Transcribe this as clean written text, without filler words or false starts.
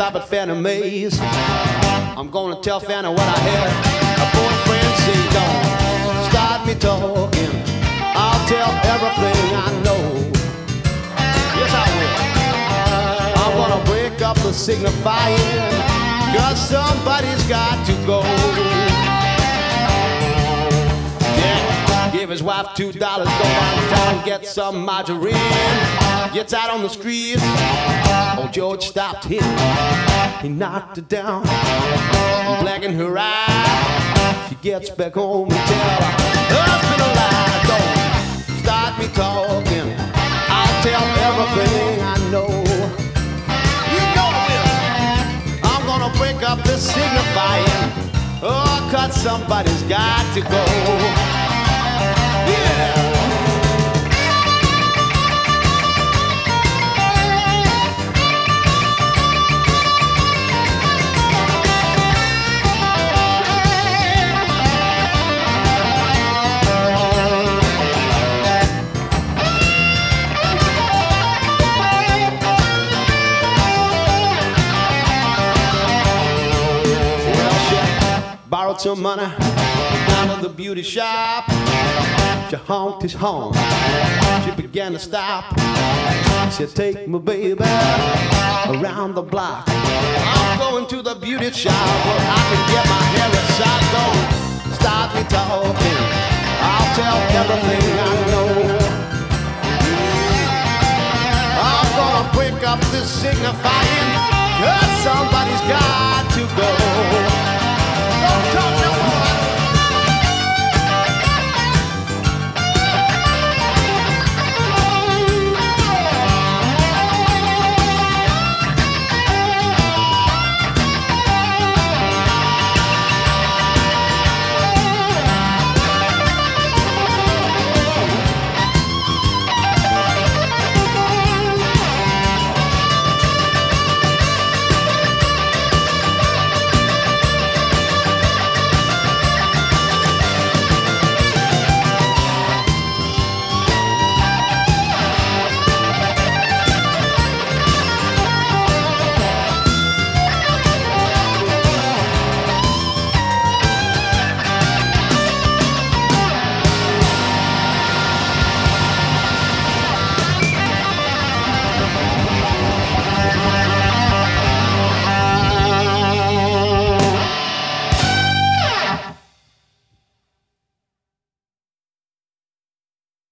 stop at Fannie Mae's. I'm gonna tell Fannie what I had a boyfriend say. Don't start me talking, I'll tell everything I know. Yes, I will. I'm gonna break up the signifying, 'cause somebody's got to go. Yeah, give his wife $2, go downtown, get some margarine. Gets out on the street. Old George stopped him. He knocked her down, blackened her eye. She gets back home and tell her husband a lie. Don't start me talking, I'll tell everything I know. You know I will. I'm gonna break up this signifying. Oh, 'cause somebody's got to go. Yeah. Borrowed some money down to the beauty shop. She honked his horn. She began to stop. She said, take my baby around the block. I'm going to the beauty shop where I can get my hair shot. Don't stop me talking, I'll tell everything I know. I'm gonna break up this signifying, 'cause somebody's got to go.